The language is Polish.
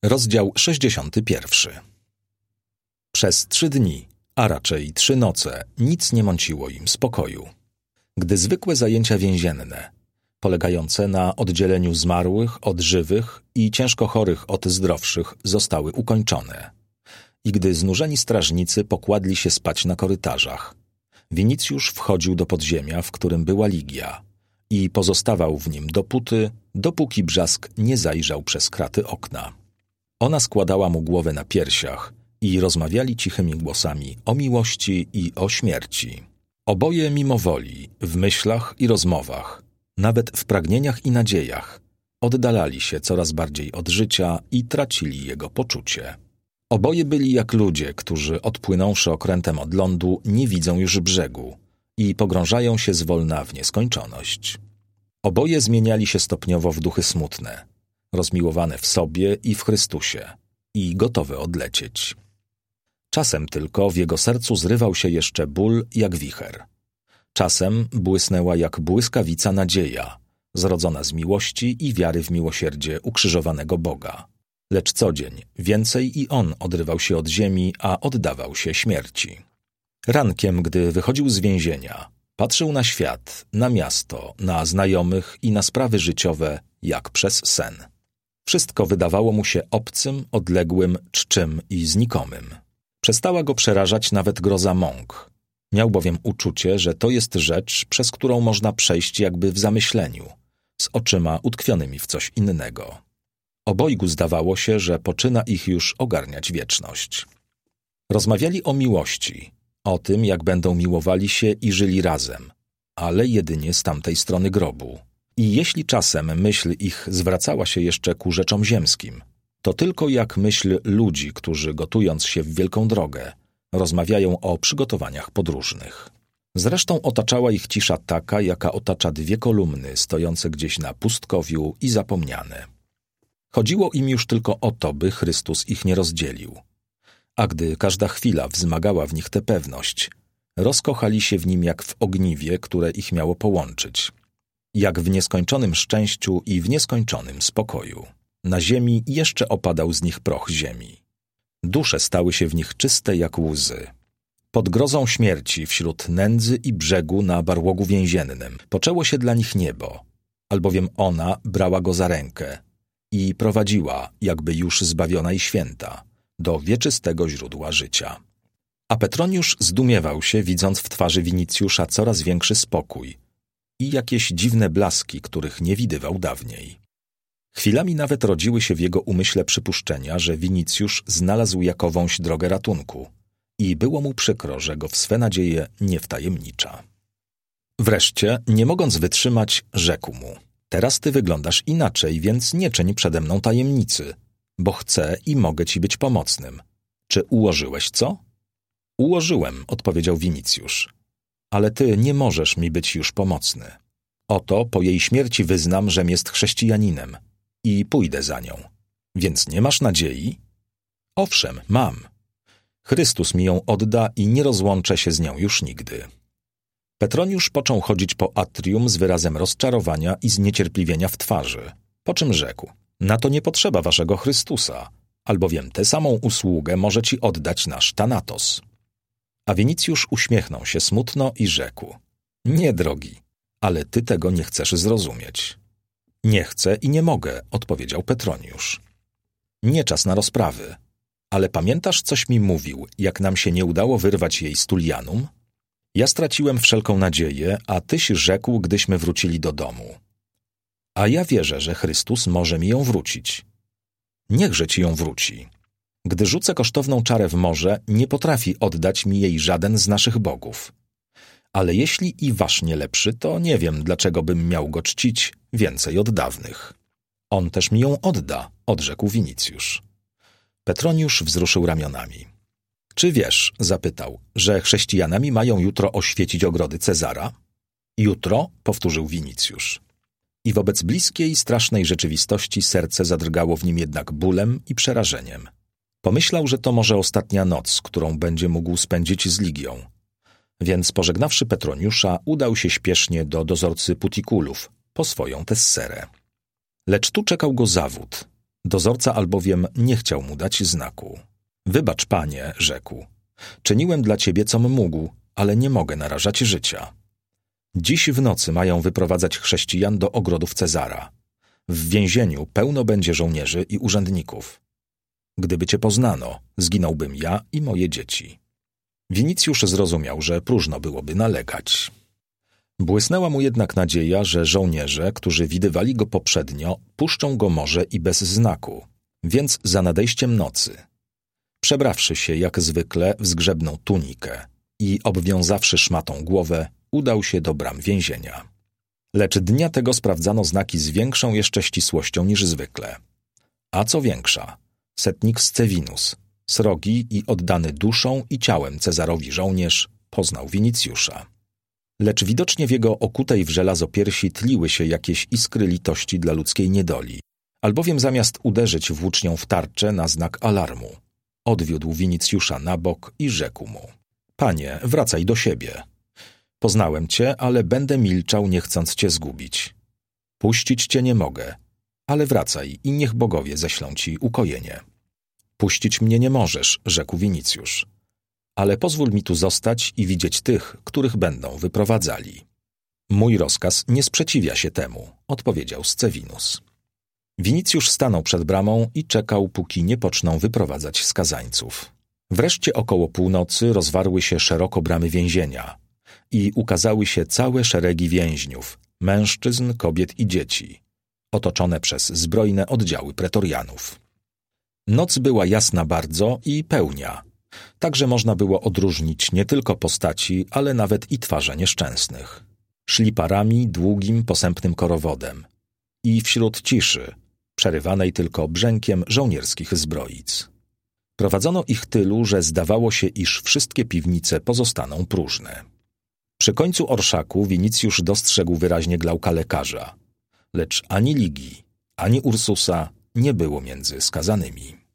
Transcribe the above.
Rozdział 61. Przez 3 dni, a raczej 3 noce, nic nie mąciło im spokoju. Gdy zwykłe zajęcia więzienne, polegające na oddzieleniu zmarłych od żywych i ciężko chorych od zdrowszych, zostały ukończone i gdy znużeni strażnicy pokładli się spać na korytarzach, Winicjusz wchodził do podziemia, w którym była Ligia i pozostawał w nim dopóki Brzask nie zajrzał przez kraty okna. Ona składała mu głowę na piersiach i rozmawiali cichymi głosami o miłości i o śmierci. Oboje mimowoli, w myślach i rozmowach, nawet w pragnieniach i nadziejach, oddalali się coraz bardziej od życia i tracili jego poczucie. Oboje byli jak ludzie, którzy odpłynąwszy okrętem od lądu nie widzą już brzegu i pogrążają się zwolna w nieskończoność. Oboje zmieniali się stopniowo w duchy smutne, rozmiłowane w sobie i w Chrystusie i gotowe odlecieć. Czasem tylko w jego sercu zrywał się jeszcze ból jak wicher. Czasem błysnęła jak błyskawica nadzieja, zrodzona z miłości i wiary w miłosierdzie ukrzyżowanego Boga. Lecz co dzień więcej i on odrywał się od ziemi, a oddawał się śmierci. Rankiem, gdy wychodził z więzienia, patrzył na świat, na miasto, na znajomych i na sprawy życiowe jak przez sen. Wszystko wydawało mu się obcym, odległym, czczym i znikomym. Przestała go przerażać nawet groza mąk. Miał bowiem uczucie, że to jest rzecz, przez którą można przejść jakby w zamyśleniu, z oczyma utkwionymi w coś innego. Obojgu zdawało się, że poczyna ich już ogarniać wieczność. Rozmawiali o miłości, o tym, jak będą miłowali się i żyli razem, ale jedynie z tamtej strony grobu. I jeśli czasem myśl ich zwracała się jeszcze ku rzeczom ziemskim, to tylko jak myśl ludzi, którzy gotując się w wielką drogę, rozmawiają o przygotowaniach podróżnych. Zresztą otaczała ich cisza taka, jaka otacza 2 kolumny stojące gdzieś na pustkowiu i zapomniane. Chodziło im już tylko o to, by Chrystus ich nie rozdzielił. A gdy każda chwila wzmagała w nich tę pewność, rozkochali się w nim jak w ogniwie, które ich miało połączyć. Jak w nieskończonym szczęściu i w nieskończonym spokoju. Na ziemi jeszcze opadał z nich proch ziemi. Dusze stały się w nich czyste jak łzy. Pod grozą śmierci, wśród nędzy i brzegu na barłogu więziennym, poczęło się dla nich niebo, albowiem ona brała go za rękę i prowadziła, jakby już zbawiona i święta, do wieczystego źródła życia. A Petroniusz zdumiewał się, widząc w twarzy Winicjusza coraz większy spokój i jakieś dziwne blaski, których nie widywał dawniej. Chwilami nawet rodziły się w jego umyśle przypuszczenia, że Winicjusz znalazł jakowąś drogę ratunku i było mu przykro, że go w swe nadzieje nie wtajemnicza. Wreszcie, nie mogąc wytrzymać, rzekł mu: teraz ty wyglądasz inaczej, więc nie czyń przede mną tajemnicy, bo chcę i mogę ci być pomocnym. Czy ułożyłeś co? Ułożyłem, odpowiedział Winicjusz, ale ty nie możesz mi być już pomocny. Oto po jej śmierci wyznam, żem jest chrześcijaninem i pójdę za nią. Więc nie masz nadziei? Owszem, mam. Chrystus mi ją odda i nie rozłączę się z nią już nigdy. Petroniusz począł chodzić po atrium z wyrazem rozczarowania i zniecierpliwienia w twarzy, po czym rzekł: na to nie potrzeba waszego Chrystusa, albowiem tę samą usługę może ci oddać nasz Thanatos. A Winicjusz uśmiechnął się smutno i rzekł: nie, drogi, ale ty tego nie chcesz zrozumieć. Nie chcę i nie mogę, odpowiedział Petroniusz. Nie czas na rozprawy, ale pamiętasz, coś mi mówił, jak nam się nie udało wyrwać jej z Tullianum? Ja straciłem wszelką nadzieję, a tyś rzekł, gdyśmy wrócili do domu. A ja wierzę, że Chrystus może mi ją wrócić. Niechże ci ją wróci. Gdy rzucę kosztowną czarę w morze, nie potrafi oddać mi jej żaden z naszych bogów. Ale jeśli i wasz nie lepszy, to nie wiem, dlaczego bym miał go czcić więcej od dawnych. On też mi ją odda, odrzekł Winicjusz. Petroniusz wzruszył ramionami. Czy wiesz, zapytał, że chrześcijanami mają jutro oświecić ogrody Cezara? Jutro, powtórzył Winicjusz. I wobec bliskiej, strasznej rzeczywistości serce zadrgało w nim jednak bólem i przerażeniem. Pomyślał, że to może ostatnia noc, którą będzie mógł spędzić z Ligią. Więc pożegnawszy Petroniusza, udał się śpiesznie do dozorcy Putikulów po swoją tesserę. Lecz tu czekał go zawód. Dozorca albowiem nie chciał mu dać znaku. Wybacz, panie, rzekł. Czyniłem dla ciebie, com mógł, ale nie mogę narażać życia. Dziś w nocy mają wyprowadzać chrześcijan do ogrodów Cezara. W więzieniu pełno będzie żołnierzy i urzędników. Gdyby cię poznano, zginąłbym ja i moje dzieci. Winicjusz zrozumiał, że próżno byłoby nalegać. Błysnęła mu jednak nadzieja, że żołnierze, którzy widywali go poprzednio, puszczą go może i bez znaku, więc za nadejściem nocy, przebrawszy się jak zwykle w zgrzebną tunikę i obwiązawszy szmatą głowę, udał się do bram więzienia. Lecz dnia tego sprawdzano znaki z większą jeszcze ścisłością niż zwykle. A co większa, setnik Scevinus, srogi i oddany duszą i ciałem Cezarowi żołnierz, poznał Winicjusza. Lecz widocznie w jego okutej w żelazo piersi tliły się jakieś iskry litości dla ludzkiej niedoli, albowiem zamiast uderzyć włócznią w tarczę na znak alarmu, odwiódł Winicjusza na bok i rzekł mu: Panie, wracaj do siebie. Poznałem cię, ale będę milczał, nie chcąc cię zgubić. Puścić cię nie mogę, ale wracaj i niech bogowie ześlą ci ukojenie. Puścić mnie nie możesz, rzekł Winicjusz, ale pozwól mi tu zostać i widzieć tych, których będą wyprowadzali. Mój rozkaz nie sprzeciwia się temu, odpowiedział Scevinus. Winicjusz stanął przed bramą i czekał, póki nie poczną wyprowadzać skazańców. Wreszcie około północy rozwarły się szeroko bramy więzienia i ukazały się całe szeregi więźniów, mężczyzn, kobiet i dzieci, otoczone przez zbrojne oddziały pretorianów. Noc była jasna bardzo i pełnia, tak że można było odróżnić nie tylko postaci, ale nawet i twarze nieszczęsnych. Szli parami długim, posępnym korowodem i wśród ciszy, przerywanej tylko brzękiem żołnierskich zbroic. Prowadzono ich tylu, że zdawało się, iż wszystkie piwnice pozostaną próżne. Przy końcu orszaku Winicjusz dostrzegł wyraźnie Glauka lekarza, lecz ani Ligii, ani Ursusa nie było między skazanymi.